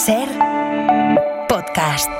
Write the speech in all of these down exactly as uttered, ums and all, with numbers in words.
Ser podcast.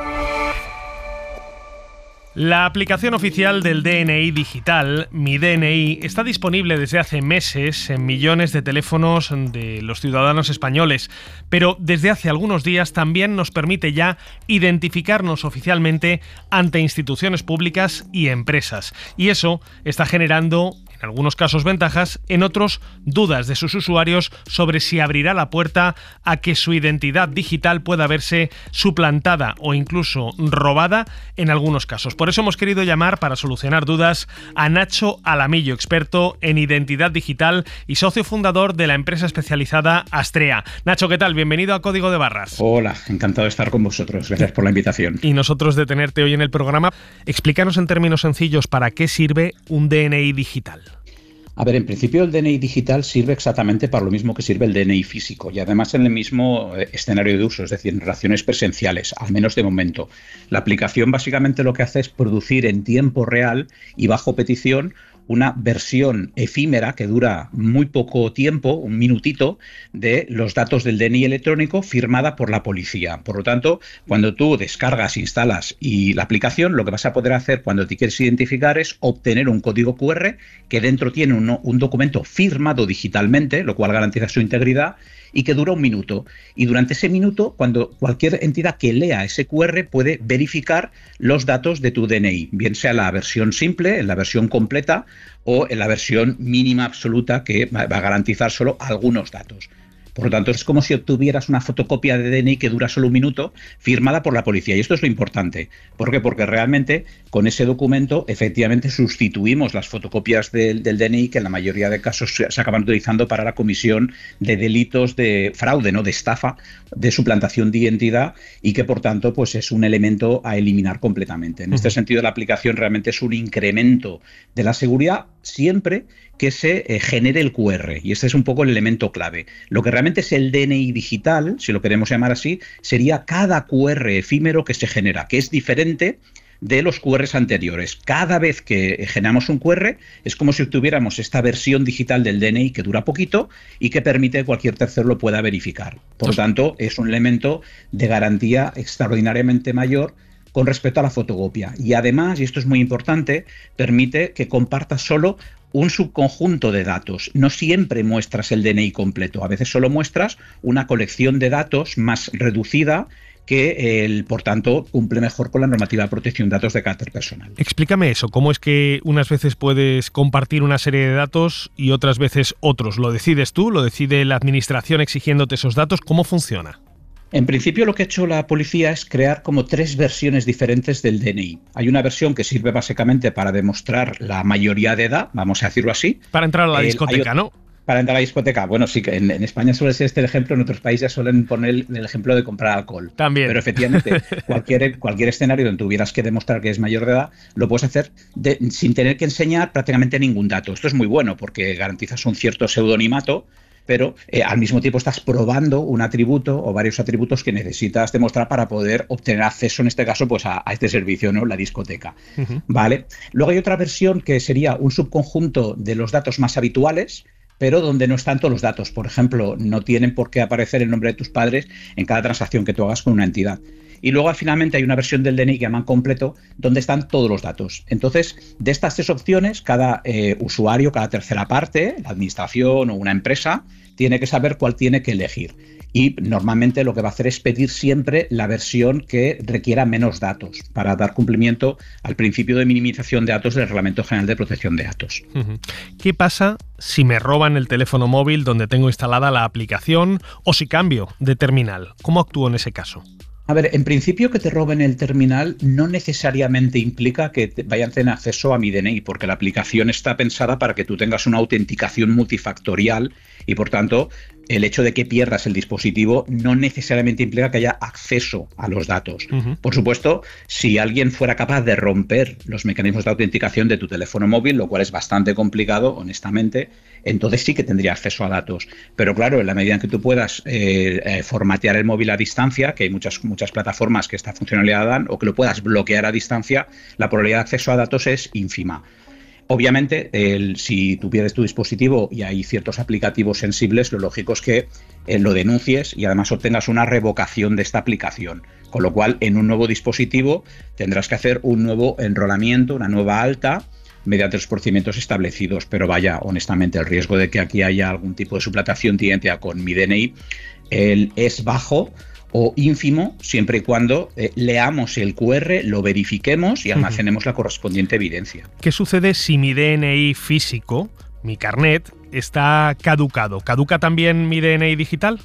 La aplicación oficial del D N I digital, Mi D N I, está disponible desde hace meses en millones de teléfonos de los ciudadanos españoles, pero desde hace algunos días también nos permite ya identificarnos oficialmente ante instituciones públicas y empresas. Y eso está generando, en algunos casos, ventajas, en otros, dudas de sus usuarios sobre si abrirá la puerta a que su identidad digital pueda verse suplantada o incluso robada en algunos casos. Por eso hemos querido llamar, para solucionar dudas, a Nacho Alamillo, experto en identidad digital y socio fundador de la empresa especializada Astrea. Nacho, ¿qué tal? Bienvenido a Código de Barras. Hola, encantado de estar con vosotros. Gracias por la invitación. Y nosotros de tenerte hoy en el programa. Explícanos en términos sencillos para qué sirve un D N I digital. A ver, en principio el D N I digital sirve exactamente para lo mismo que sirve el D N I físico y además en el mismo escenario de uso, es decir, en relaciones presenciales, al menos de momento. La aplicación básicamente lo que hace es producir en tiempo real y bajo petición una versión efímera que dura muy poco tiempo, un minutito, de los datos del D N I electrónico firmada por la policía. Por lo tanto, cuando tú descargas, instalas y la aplicación, lo que vas a poder hacer cuando te quieres identificar es obtener un código cu erre que dentro tiene un, un documento firmado digitalmente, lo cual garantiza su integridad, y que dura un minuto. Y durante ese minuto, cuando cualquier entidad que lea ese cu erre puede verificar los datos de tu D N I, bien sea la versión simple, en la versión completa o en la versión mínima absoluta que va a garantizar solo algunos datos. Por lo tanto, es como si obtuvieras una fotocopia de D N I que dura solo un minuto, firmada por la policía. Y esto es lo importante. ¿Por qué? Porque realmente con ese documento efectivamente sustituimos las fotocopias del, del D N I que en la mayoría de casos se, se acaban utilizando para la comisión de delitos de fraude, ¿no? De estafa, de suplantación de identidad y que por tanto pues es un elemento a eliminar completamente. En uh-huh. este sentido, la aplicación realmente es un incremento de la seguridad siempre que se eh, genere el cu erre, y este es un poco el elemento clave. Lo que realmente es el D N I digital, si lo queremos llamar así, sería cada cu erre efímero que se genera, que es diferente de los cu erres anteriores. Cada vez que generamos un cu erre es como si obtuviéramos esta versión digital del D N I que dura poquito y que permite que cualquier tercero lo pueda verificar. Por lo tanto, es un elemento de garantía extraordinariamente mayor con respecto a la fotocopia. Y además, y esto es muy importante, permite que compartas solo un subconjunto de datos. No siempre muestras el D N I completo, a veces solo muestras una colección de datos más reducida que, el, por tanto, cumple mejor con la normativa de protección de datos de carácter personal. Explícame eso, ¿cómo es que unas veces puedes compartir una serie de datos y otras veces otros? ¿Lo decides tú? ¿Lo decide la administración exigiéndote esos datos? ¿Cómo funciona? En principio lo que ha hecho la policía es crear como tres versiones diferentes del D N I. Hay una versión que sirve básicamente para demostrar la mayoría de edad, vamos a decirlo así. Para entrar a la discoteca, ¿no? Para entrar a la discoteca. Bueno, sí que en, en España suele ser este el ejemplo, en otros países suelen poner el, el ejemplo de comprar alcohol. También. Pero efectivamente, cualquier, cualquier escenario donde tuvieras que demostrar que es mayor de edad, lo puedes hacer de, sin tener que enseñar prácticamente ningún dato. Esto es muy bueno porque garantizas un cierto pseudonimato, pero eh, al mismo tiempo estás probando un atributo o varios atributos que necesitas demostrar para poder obtener acceso, en este caso, pues a, a este servicio, ¿no? La discoteca. Uh-huh. ¿Vale? Luego hay otra versión que sería un subconjunto de los datos más habituales, pero donde no están todos los datos. Por ejemplo, no tienen por qué aparecer el nombre de tus padres en cada transacción que tú hagas con una entidad. Y luego finalmente hay una versión del D N I que llaman completo, donde están todos los datos. Entonces, de estas tres opciones, cada eh, usuario, cada tercera parte, la administración o una empresa, tiene que saber cuál tiene que elegir. Y normalmente lo que va a hacer es pedir siempre la versión que requiera menos datos para dar cumplimiento al principio de minimización de datos del Reglamento General de Protección de Datos. ¿Qué pasa si me roban el teléfono móvil donde tengo instalada la aplicación o si cambio de terminal? ¿Cómo actúo en ese caso? A ver, en principio que te roben el terminal no necesariamente implica que te vayan a tener acceso a Mi D N I, porque la aplicación está pensada para que tú tengas una autenticación multifactorial y, por tanto, el hecho de que pierdas el dispositivo no necesariamente implica que haya acceso a los datos. Uh-huh. Por supuesto, si alguien fuera capaz de romper los mecanismos de autenticación de tu teléfono móvil, lo cual es bastante complicado, honestamente, entonces sí que tendría acceso a datos. Pero claro, en la medida en que tú puedas eh, eh, formatear el móvil a distancia, que hay muchas, muchas plataformas que esta funcionalidad dan, o que lo puedas bloquear a distancia, la probabilidad de acceso a datos es ínfima. Obviamente, el, si tú pierdes tu dispositivo y hay ciertos aplicativos sensibles, lo lógico es que eh, lo denuncies y además obtengas una revocación de esta aplicación. Con lo cual, en un nuevo dispositivo tendrás que hacer un nuevo enrolamiento, una nueva alta, mediante los procedimientos establecidos. Pero vaya, honestamente, el riesgo de que aquí haya algún tipo de suplantación de identidad con mi D N I el, es bajo o ínfimo, siempre y cuando eh, leamos el Q R, lo verifiquemos y almacenemos uh-huh. la correspondiente evidencia. ¿Qué sucede si mi D N I físico, mi carnet, está caducado? ¿Caduca también mi D N I digital?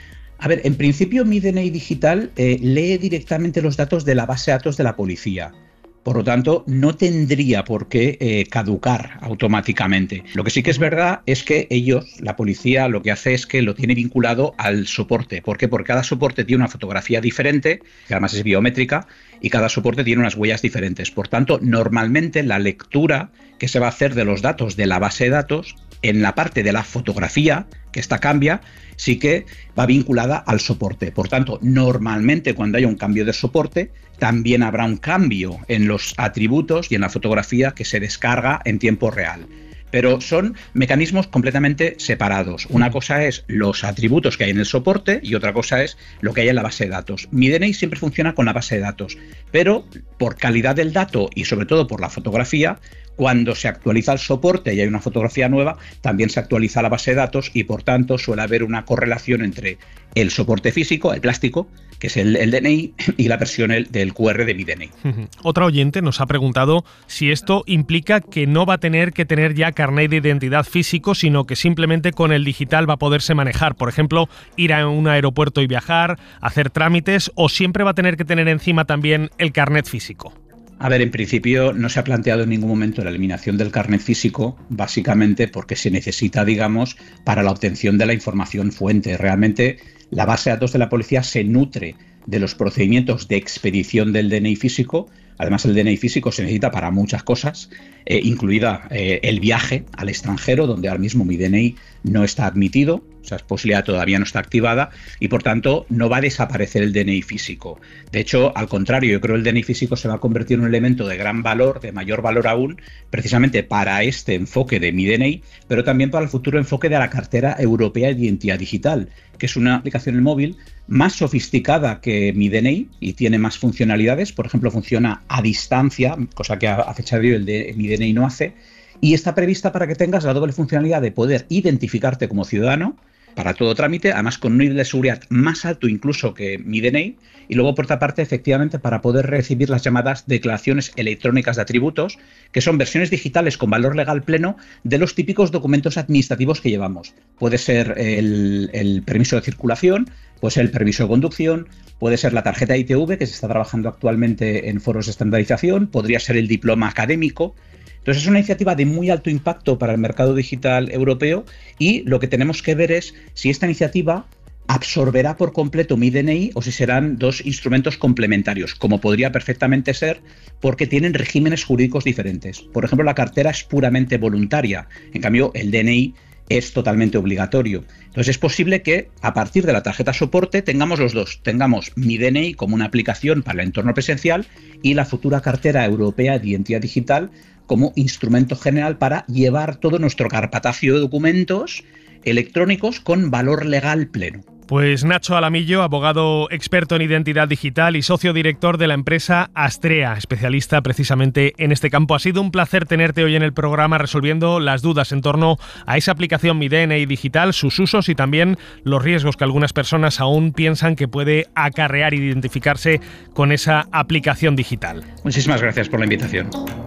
A ver, en principio mi D N I digital eh, lee directamente los datos de la base de datos de la policía. Por lo tanto, no tendría por qué eh, caducar automáticamente. Lo que sí que es verdad es que ellos, la policía, lo que hace es que lo tiene vinculado al soporte. ¿Por qué? Porque cada soporte tiene una fotografía diferente, que además es biométrica, y cada soporte tiene unas huellas diferentes. Por tanto, normalmente la lectura que se va a hacer de los datos de la base de datos, en la parte de la fotografía, que esta cambia, sí que va vinculada al soporte. Por tanto, normalmente cuando haya un cambio de soporte, también habrá un cambio en los atributos y en la fotografía que se descarga en tiempo real. Pero son mecanismos completamente separados. Una cosa es los atributos que hay en el soporte y otra cosa es lo que hay en la base de datos. Mi D N I siempre funciona con la base de datos, pero por calidad del dato y sobre todo por la fotografía, cuando se actualiza el soporte y hay una fotografía nueva, también se actualiza la base de datos y por tanto suele haber una correlación entre el soporte físico, el plástico, que es el, el D N I, y la versión el, del Q R de mi D N I. Uh-huh. Otra oyente nos ha preguntado si esto implica que no va a tener que tener ya carnet de identidad físico, sino que simplemente con el digital va a poderse manejar. Por ejemplo, ir a un aeropuerto y viajar, hacer trámites, o siempre va a tener que tener encima también el carnet físico. A ver, en principio no se ha planteado en ningún momento la eliminación del carnet físico, básicamente porque se necesita, digamos, para la obtención de la información fuente. Realmente la base de datos de la policía se nutre de los procedimientos de expedición del D N I físico. Además, el D N I físico se necesita para muchas cosas, eh, incluida eh, el viaje al extranjero, donde ahora mismo mi D N I no está admitido, o sea, esa posibilidad todavía no está activada y, por tanto, no va a desaparecer el D N I físico. De hecho, al contrario, yo creo que el D N I físico se va a convertir en un elemento de gran valor, de mayor valor aún, precisamente para este enfoque de mi D N I, pero también para el futuro enfoque de la cartera europea de identidad digital, que es una aplicación en móvil más sofisticada que mi D N I y tiene más funcionalidades. Por ejemplo, funciona a distancia, cosa que a, a fecha de hoy el de, mi D N I no hace, y está prevista para que tengas la doble funcionalidad de poder identificarte como ciudadano para todo trámite, además con un nivel de seguridad más alto incluso que mi D N I, y luego por otra parte, efectivamente, para poder recibir las llamadas declaraciones electrónicas de atributos, que son versiones digitales con valor legal pleno de los típicos documentos administrativos que llevamos. Puede ser el, el permiso de circulación, puede ser el permiso de conducción, puede ser la tarjeta I T V, que se está trabajando actualmente en foros de estandarización, podría ser el diploma académico. Entonces es una iniciativa de muy alto impacto para el mercado digital europeo y lo que tenemos que ver es si esta iniciativa absorberá por completo mi D N I o si serán dos instrumentos complementarios, como podría perfectamente ser, porque tienen regímenes jurídicos diferentes. Por ejemplo, la cartera es puramente voluntaria, en cambio el D N I es totalmente obligatorio. Entonces es posible que a partir de la tarjeta soporte tengamos los dos, tengamos mi D N I como una aplicación para el entorno presencial y la futura cartera europea de identidad digital como instrumento general para llevar todo nuestro carpetazo de documentos electrónicos con valor legal pleno. Pues Nacho Alamillo, abogado experto en identidad digital y socio director de la empresa Astrea, especialista precisamente en este campo. Ha sido un placer tenerte hoy en el programa resolviendo las dudas en torno a esa aplicación Mi D N I Digital, sus usos y también los riesgos que algunas personas aún piensan que puede acarrear identificarse con esa aplicación digital. Muchísimas gracias por la invitación.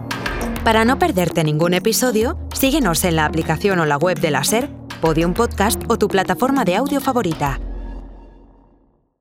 Para no perderte ningún episodio, síguenos en la aplicación o la web de la SER, Podium Podcast o tu plataforma de audio favorita.